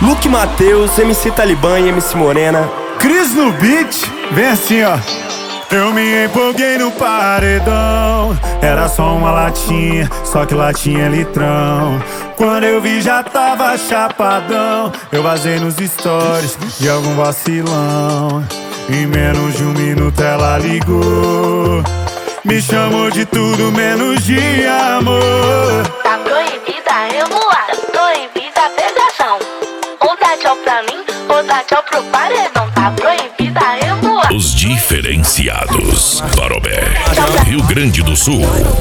Luke Matheus, MC Talibã e MC Morena. Cris no beat, vem assim ó. Eu me empolguei no paredão. Era só uma latinha, só que latinha é litrão. Quando eu vi já tava chapadão. Eu vazei nos stories de algum vacilão. Em menos de um minuto ela ligou. Me chamou de tudo menos de amor. Tá proibida a revoada, proibida a pegação. Ou dá tchau pra mim, ou dá tchau pro paredão. Tá proibida a revoada. Os diferenciados. Parobé, Rio Grande do Sul.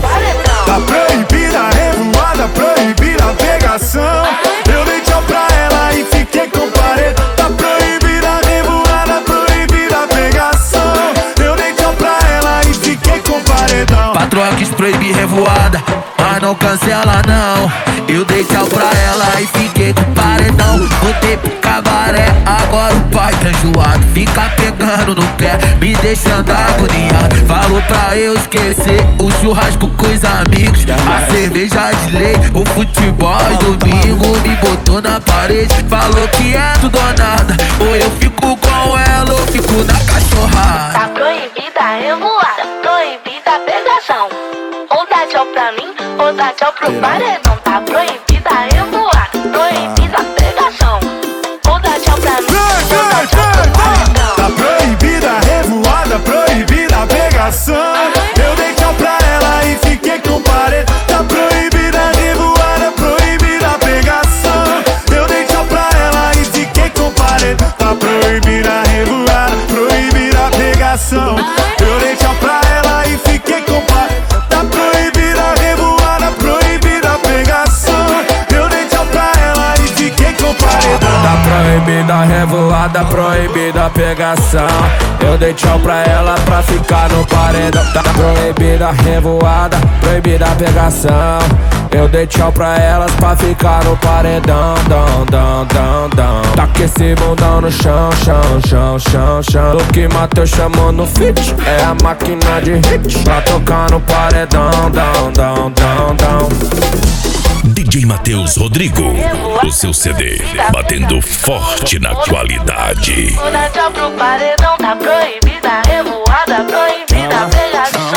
Tá proibida a revoada, proibida a pegação. Eu dei tchau pra ela e fiquei com paredão. Tá proibida a revoada, proibida a pegação. Eu dei tchau pra ela e fiquei com paredão. Patroa quis proibir revoada, mas não cancela não. Eu dei tchau pra ela e fiquei com paredão. Voltei pro cabaré, agora o pai tá enjoado. Fica pegando no pé, me deixando agoniado. Falou pra eu esquecer o churrasco com os amigos, a cerveja de lei, o futebol domingo. Me botou na parede, falou que é tudo ou nada. Ou eu fico com ela, ou fico na cachorrada. Tá proibida a revoada, proibida a pegação. Ou dá tchau pra mim, ou dá tchau pro paredão. Tá proibida a revoada, proibida a pegação. Ou dá tchau pra mim, ou dá tchau pro paredão. Tá proibida a revoada, proibida a pegação. Eu dei tchau pra ela e fiquei com paredão. Tá proibida a revoada, proibida a pegação. Eu dei tchau pra ela e fiquei com paredão. Tá proibida a revoada, proibida a pegação. Eu dei tchau pra ela e fiquei com paredão. Tá proibida a revoada, proibida a pegação. Eu dei tchau pra ela e fiquei com paredão. Tá proibida a revoada, proibida a pegação. Eu dei tchau pra ela pra ficar no paredão. Tá proibida a revoada, proibida a pegação. Eu dei tchau pra elas pra ficar no paredão. Tá com esse bundão no chão. Luke Matheus chamou no feat, é a máquina de hit pra tocar no paredão. DJ Matheus Rodrigo, o seu CD, batendo forte na qualidade. Ou dá tchau pro paredão. Tá proibida a revoada, proibida a pegação.